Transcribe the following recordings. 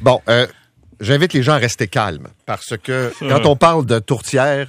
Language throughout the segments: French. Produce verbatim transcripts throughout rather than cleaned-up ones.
Bon, euh, j'invite les gens à rester calmes parce que quand on parle de tourtière,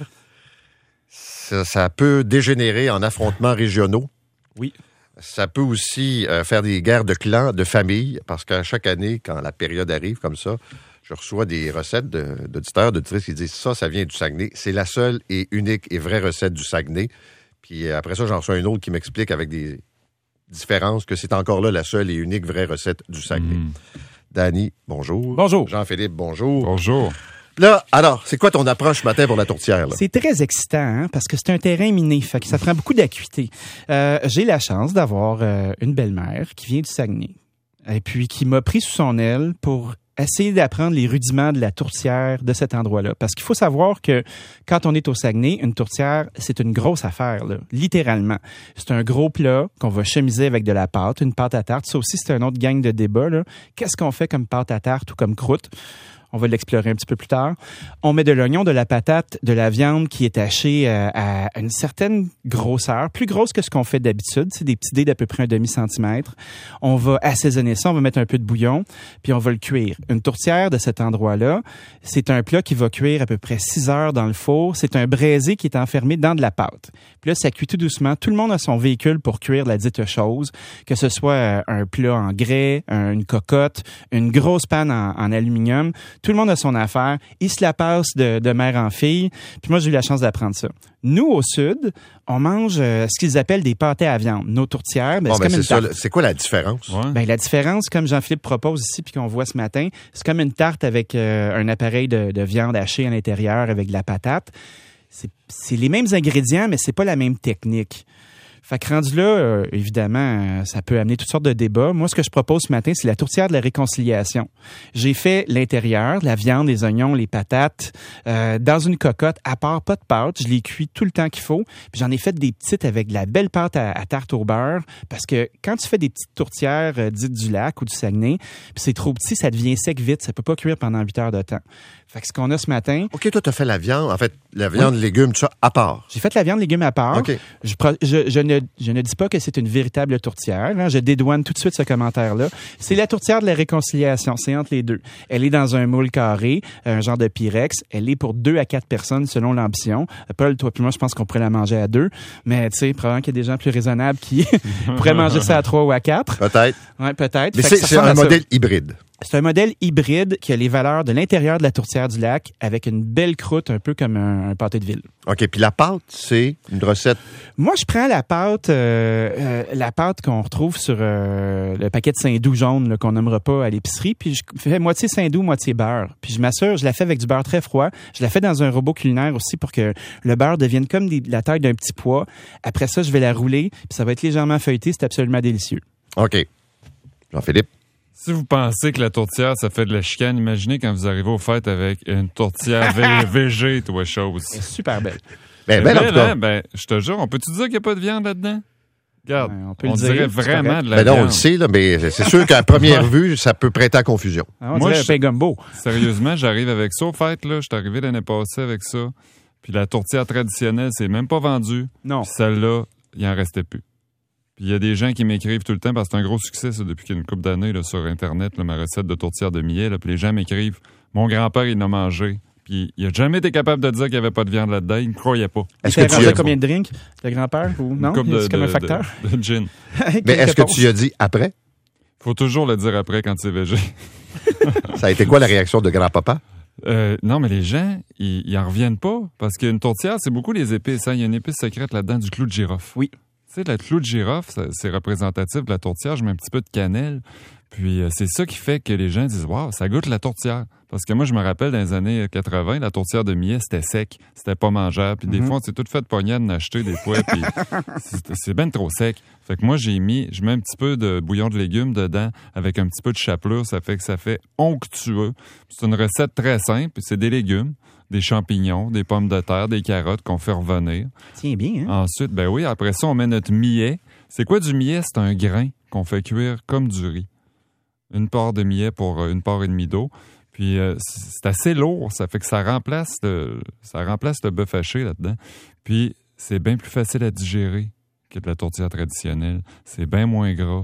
ça, ça peut dégénérer en affrontements régionaux. Oui. Ça peut aussi euh, faire des guerres de clans, de famille, parce qu'à chaque année, quand la période arrive comme ça, je reçois des recettes de, d'auditeurs, d'auditrices qui disent ça, ça vient du Saguenay. C'est la seule et unique et vraie recette du Saguenay. Puis euh, après ça, j'en reçois une autre qui m'explique avec des différences que c'est encore là la seule et unique vraie recette du Saguenay. Mmh. Dany, bonjour. Bonjour. Jean-Philippe, bonjour. Bonjour. Là, alors, c'est quoi ton approche ce matin pour la tourtière? Là? C'est très excitant, hein, parce que c'est un terrain miné, fait que ça prend beaucoup d'acuité. Euh, j'ai la chance d'avoir euh, une belle-mère qui vient du Saguenay, et puis qui m'a pris sous son aile pour essayer d'apprendre les rudiments de la tourtière de cet endroit-là. Parce qu'il faut savoir que quand on est au Saguenay, une tourtière, c'est une grosse affaire, là, littéralement. C'est un gros plat qu'on va chemiser avec de la pâte, une pâte à tarte. Ça aussi, c'est un autre gang de débat, là. Qu'est-ce qu'on fait comme pâte à tarte ou comme croûte? On va l'explorer un petit peu plus tard. On met de l'oignon, de la patate, de la viande qui est hachée euh, à une certaine grosseur, plus grosse que ce qu'on fait d'habitude. C'est des petits dés d'à peu près un demi-centimètre. On va assaisonner ça, on va mettre un peu de bouillon, puis on va le cuire. Une tourtière de cet endroit-là, c'est un plat qui va cuire à peu près six heures dans le four. C'est un braisé qui est enfermé dans de la pâte. Puis là, ça cuit tout doucement. Tout le monde a son véhicule pour cuire la dite chose, que ce soit un plat en grès, une cocotte, une grosse panne en, en aluminium. Tout le monde a son affaire. Il se la passe de, de mère en fille. Puis moi, j'ai eu la chance d'apprendre ça. Nous, au Sud, on mange euh, ce qu'ils appellent des pâtés à viande. Nos tourtières, ben, bon, c'est ben comme c'est une ça, tarte. c'est quoi la différence? Ouais. Ben, la différence, comme Jean-Philippe propose ici puis qu'on voit ce matin, c'est comme une tarte avec euh, un appareil de, de viande hachée à l'intérieur avec de la patate. C'est, c'est les mêmes ingrédients, mais c'est pas la même technique. Fait que rendu là, euh, évidemment, euh, ça peut amener toutes sortes de débats. Moi, ce que je propose ce matin, c'est la tourtière de la réconciliation. J'ai fait l'intérieur, la viande, les oignons, les patates, euh, dans une cocotte, à part pas de pâte. Je les cuis tout le temps qu'il faut. Puis j'en ai fait des petites avec de la belle pâte à, à tarte au beurre. Parce que quand tu fais des petites tourtières euh, dites du lac ou du Saguenay, puis c'est trop petit, ça devient sec vite. Ça peut pas cuire pendant huit heures de temps. Fait que ce qu'on a ce matin... OK, toi, tu as fait la viande, en fait, la viande, oui. légumes, tout ça, à part. J'ai fait la viande, légumes à part. OK. Je, je, je, ne, je ne dis pas que c'est une véritable tourtière. Hein. Je dédouane tout de suite ce commentaire-là. C'est la tourtière de la réconciliation. C'est entre les deux. Elle est dans un moule carré, un genre de pyrex. Elle est pour deux à quatre personnes selon l'ambition. Paul, toi puis moi, je pense qu'on pourrait la manger à deux. Mais tu sais, probablement qu'il y a des gens plus raisonnables qui pourraient manger ça à trois ou à quatre. Peut-être. Ouais, peut-être. Mais fait c'est, c'est un modèle hybride. C'est un modèle hybride qui a les valeurs de l'intérieur de la tourtière du lac avec une belle croûte, un peu comme un, un pâté de ville. OK. Puis la pâte, c'est une recette? Moi, je prends la pâte euh, euh, la pâte qu'on retrouve sur euh, le paquet de Saint-Doux jaune là, qu'on nommera pas à l'épicerie. Puis je fais moitié Saint-Doux, moitié beurre. Puis je m'assure, je la fais avec du beurre très froid. Je la fais dans un robot culinaire aussi pour que le beurre devienne comme des, la taille d'un petit pois. Après ça, je vais la rouler. Puis ça va être légèrement feuilleté. C'est absolument délicieux. OK. Jean-Philippe? Si vous pensez que la tourtière, ça fait de la chicane, imaginez quand vous arrivez aux fêtes avec une tourtière V G, toi, chose. C'est super belle. Ben, ben, belle, hein? Ben, je te jure, on peut-tu dire qu'il n'y a pas de viande là-dedans? Regarde, ben, on, peut on le dirait dire, vraiment de la ben viande. non, on le sait, là, mais c'est sûr qu'à première vue, ça peut prêter à confusion. Ah, on Moi, dirait je... un pain gumbo. Sérieusement, j'arrive avec ça aux fêtes, là. Je suis arrivé l'année passée avec ça. Puis la tourtière traditionnelle, c'est même pas vendu. Non. Puis celle-là, il en restait plus. Puis il y a des gens qui m'écrivent tout le temps, parce que c'est un gros succès, ça, depuis qu'il y a une couple d'années là, sur Internet, là, ma recette de tourtière de millet. Là, puis les gens m'écrivent, mon grand-père, il en a mangé. Puis il a jamais été capable de dire qu'il n'y avait pas de viande là-dedans. Il ne croyait pas. Est-ce que tu as combien de drinks, le grand-père? Ou non? De, c'est comme de, un facteur? De, de gin. Mais est-ce que tu y as dit après? Faut toujours le dire après quand c'est végé. Ça a été quoi la réaction de grand-papa? Euh, non, mais les gens, ils, ils en reviennent pas. Parce qu'une tourtière, c'est beaucoup les épices. Hein? Il y a une épice secrète là-dedans, du clou de girofle. Oui. Tu sais, le clou de girofle, ça, c'est représentatif de la tourtière. Je mets un petit peu de cannelle. Puis euh, c'est ça qui fait que les gens disent « Wow, ça goûte la tourtière ». Parce que moi, je me rappelle, dans les années quatre-vingt, la tourtière de millet, c'était sec. C'était pas mangeable. Puis mm-hmm. des fois, on s'est tout fait de poignée de n'acheter des fois. Puis c'est, c'est bien trop sec. Fait que moi, j'ai mis, je mets un petit peu de bouillon de légumes dedans avec un petit peu de chapelure. Ça fait que ça fait onctueux. C'est une recette très simple. C'est des légumes, des champignons, des pommes de terre, des carottes qu'on fait revenir. Tiens bien, hein? Ensuite, ben oui, après ça, on met notre millet. C'est quoi du millet? C'est un grain qu'on fait cuire comme du riz. Une part de millet pour une part et demie d'eau. Puis euh, c'est assez lourd, ça fait que ça remplace le, ça remplace le bœuf haché là-dedans. Puis c'est bien plus facile à digérer que de la tourtière traditionnelle. C'est bien moins gras.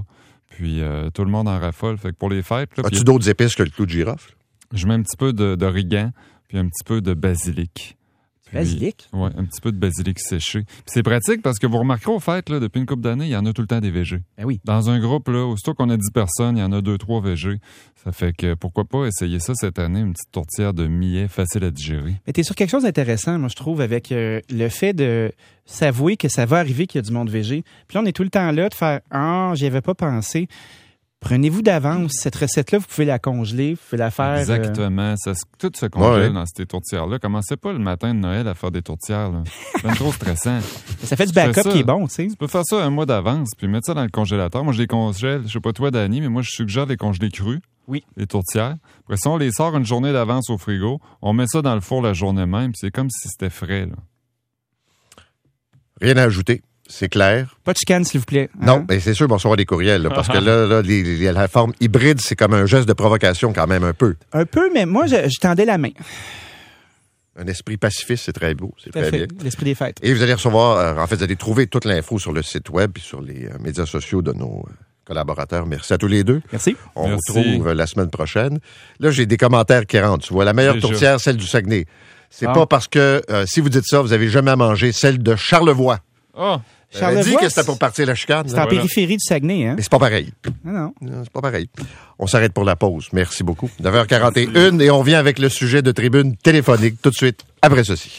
Puis euh, tout le monde en raffole. Fait que pour les fêtes... Là, As-tu puis, d'autres épices que le clou de girofle? je mets un petit peu de, d'origan, puis un petit peu de basilic. Puis, Basilic? Oui, un petit peu de basilic séché. Puis c'est pratique parce que vous remarquerez aux fêtes, là, depuis une couple d'années, il y en a tout le temps des végés. Ben oui. Dans un groupe, là, aussitôt qu'on a dix personnes, il y en a deux, trois végés. Ça fait que pourquoi pas essayer ça cette année, une petite tourtière de millet facile à digérer. Mais t'es sur quelque chose d'intéressant, moi, je trouve, avec euh, le fait de s'avouer que ça va arriver qu'il y a du monde végé. Puis là, on est tout le temps là de faire « Ah, j'y avais pas pensé ». Prenez-vous d'avance. Cette recette-là, vous pouvez la congeler, vous pouvez la faire... euh, Exactement. Ça, se- tout se congèle Ouais. dans ces tourtières-là. Commencez pas le matin de Noël à faire des tourtières. Là. C'est bien trop stressant. ça fait du Tu fais backup ça. qui est bon, tu sais. Tu peux faire ça un mois d'avance, puis mettre ça dans le congélateur. Moi, je les congèle. Je sais pas toi, Dani, mais moi, je suggère de les congeler crus. Oui. Les tourtières. Après ça, on les sort une journée d'avance au frigo. On met ça dans le four la journée même, puis c'est comme si c'était frais. Là. Rien à ajouter. C'est clair. Pas de chicane, s'il vous plaît. Hein? Non, mais c'est sûr, on va recevoir des courriels, là, parce que là, là les- les- la forme hybride, c'est comme un geste de provocation quand même un peu. Un peu, mais moi, je, je tendais la main. Un esprit pacifiste, c'est très beau, c'est Tout à très fait. bien. L'esprit des fêtes. Et vous allez recevoir, euh, en fait, vous allez trouver toute l'info sur le site web et sur les euh, médias sociaux de nos euh, collaborateurs. Merci à tous les deux. Merci. On Merci. vous retrouve euh, la semaine prochaine. Là, j'ai des commentaires qui rentrent. Tu vois, la meilleure Déjà. tourtière, celle du Saguenay. C'est Ah. pas parce que, euh, si vous dites ça, vous avez jamais mangé celle de Charlevoix. Oh! J'avais dit Charlevoix, que c'était pour partir la chicane. c'est là. en Voilà. périphérie du Saguenay, hein? Mais c'est pas pareil. Non, non. Non, c'est pas pareil. On s'arrête pour la pause. Merci beaucoup. neuf heures quarante et un et on vient avec le sujet de tribune téléphonique tout de suite après ceci.